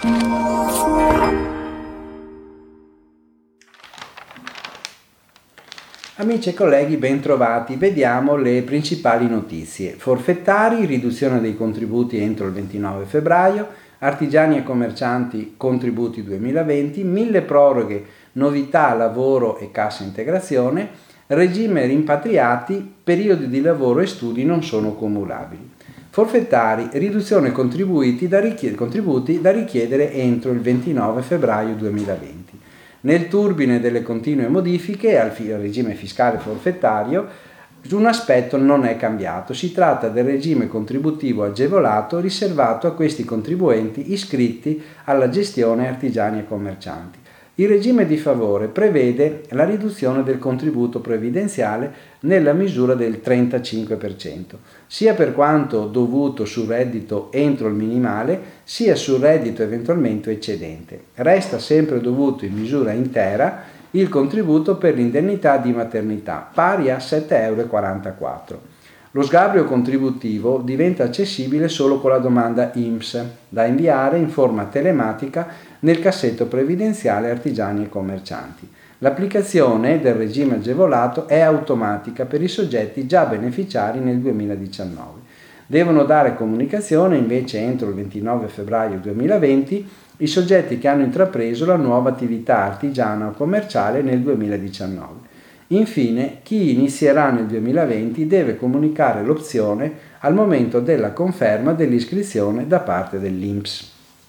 Amici e colleghi, ben trovati. Vediamo le principali notizie. Forfettari, riduzione dei contributi entro il 29 febbraio, artigiani e commercianti, contributi 2020, 1000 proroghe, novità, lavoro e cassa integrazione, regime rimpatriati, periodi di lavoro e studi non sono cumulabili. Forfettari, riduzione contributi da richiedere entro il 29 febbraio 2020. Nel turbine delle continue modifiche al regime fiscale forfettario, un aspetto non è cambiato. Si tratta del regime contributivo agevolato riservato a questi contribuenti iscritti alla gestione artigiani e commercianti. Il regime di favore prevede la riduzione del contributo previdenziale nella misura del 35%, sia per quanto dovuto sul reddito entro il minimale, sia sul reddito eventualmente eccedente. Resta sempre dovuto in misura intera il contributo per l'indennità di maternità, pari a 7,44 €. Lo sgravio contributivo diventa accessibile solo con la domanda INPS, da inviare in forma telematica nel cassetto previdenziale artigiani e commercianti. L'applicazione del regime agevolato è automatica per i soggetti già beneficiari nel 2019. Devono dare comunicazione invece entro il 29 febbraio 2020 i soggetti che hanno intrapreso la nuova attività artigiana o commerciale nel 2019. Infine, chi inizierà nel 2020 deve comunicare l'opzione al momento della conferma dell'iscrizione da parte dell'INPS.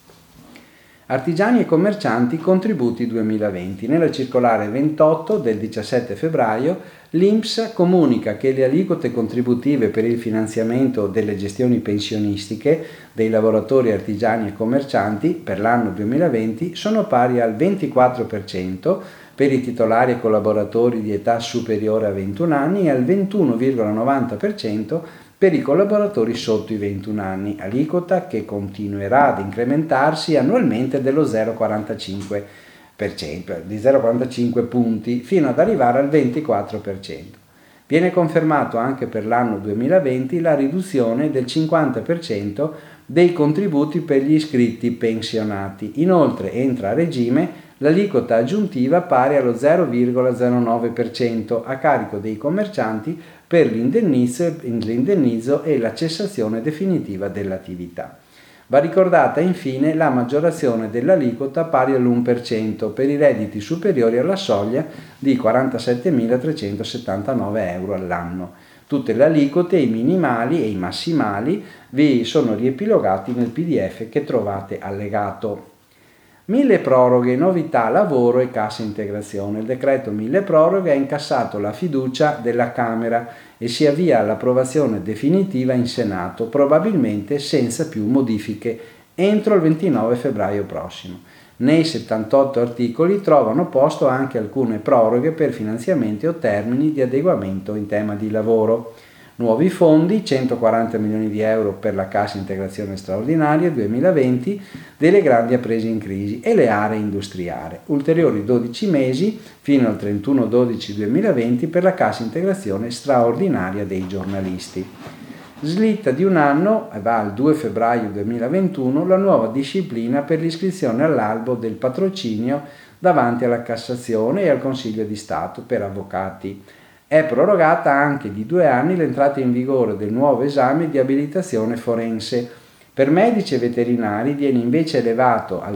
Artigiani e commercianti, contributi 2020. Nella circolare 28 del 17 febbraio l'INPS comunica che le aliquote contributive per il finanziamento delle gestioni pensionistiche dei lavoratori artigiani e commercianti per l'anno 2020 sono pari al 24% per i titolari e collaboratori di età superiore a 21 anni e al 21,90% per i collaboratori sotto i 21 anni, aliquota che continuerà ad incrementarsi annualmente dello 0,45%, di 0,45 punti, fino ad arrivare al 24%. Viene confermato anche per l'anno 2020 la riduzione del 50% dei contributi per gli iscritti pensionati. Inoltre entra a regime l'aliquota aggiuntiva pari allo 0,09% a carico dei commercianti per l'indennizzo e la cessazione definitiva dell'attività. Va ricordata infine la maggiorazione dell'aliquota pari all'1% per i redditi superiori alla soglia di 47.379 euro all'anno. Tutte le aliquote, i minimali e i massimali, vi sono riepilogati nel PDF che trovate allegato. 1000 proroghe, novità, lavoro e cassa integrazione. Il decreto 1000 proroghe ha incassato la fiducia della Camera e si avvia all'approvazione definitiva in Senato, probabilmente senza più modifiche, entro il 29 febbraio prossimo. Nei 78 articoli trovano posto anche alcune proroghe per finanziamenti o termini di adeguamento in tema di lavoro. Nuovi fondi, 140 milioni di euro per la cassa integrazione straordinaria 2020 delle grandi imprese in crisi e le aree industriali. Ulteriori 12 mesi fino al 31/12/2020 per la cassa integrazione straordinaria dei giornalisti. Slitta di un anno, va al 2 febbraio 2021, la nuova disciplina per l'iscrizione all'albo del patrocinio davanti alla Cassazione e al Consiglio di Stato per avvocati. È prorogata anche di 2 anni l'entrata in vigore del nuovo esame di abilitazione forense. Per medici e veterinari viene invece elevato al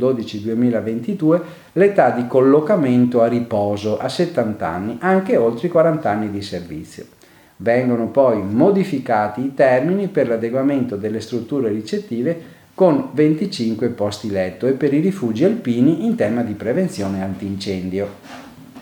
31/12/2022 l'età di collocamento a riposo a 70 anni, anche oltre i 40 anni di servizio. Vengono poi modificati i termini per l'adeguamento delle strutture ricettive con 25 posti letto e per i rifugi alpini in tema di prevenzione antincendio.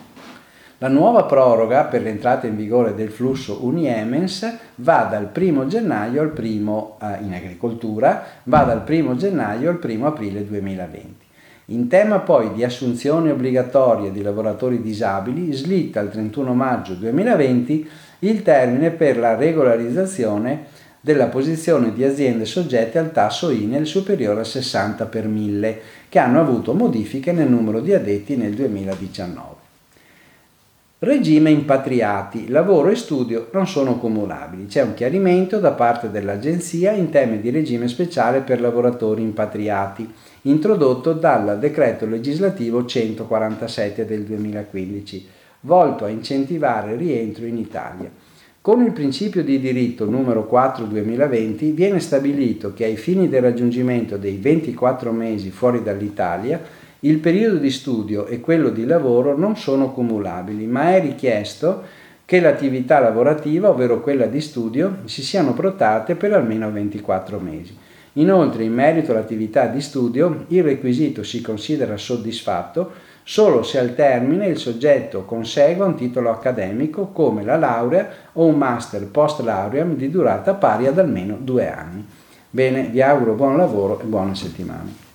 La nuova proroga per l'entrata in vigore del flusso Uniemens va dal 1 gennaio al 1 in agricoltura, va dal 1 gennaio al 1 aprile 2020. In tema poi di assunzioni obbligatorie di lavoratori disabili, slitta al 31 maggio 2020 il termine per la regolarizzazione della posizione di aziende soggette al tasso INEL superiore a 60 per 1000, che hanno avuto modifiche nel numero di addetti nel 2019. Regime impatriati, lavoro e studio non sono cumulabili. C'è un chiarimento da parte dell'Agenzia in tema di regime speciale per lavoratori impatriati, introdotto dal decreto legislativo 147 del 2015, volto a incentivare il rientro in Italia. Con il principio di diritto numero 4/2020 viene stabilito che ai fini del raggiungimento dei 24 mesi fuori dall'Italia il periodo di studio e quello di lavoro non sono cumulabili, ma è richiesto che l'attività lavorativa, ovvero quella di studio, si siano protratte per almeno 24 mesi. Inoltre, in merito all'attività di studio, il requisito si considera soddisfatto solo se al termine il soggetto consegua un titolo accademico come la laurea o un master post lauream di durata pari ad almeno 2 anni. Bene, vi auguro buon lavoro e buone settimane.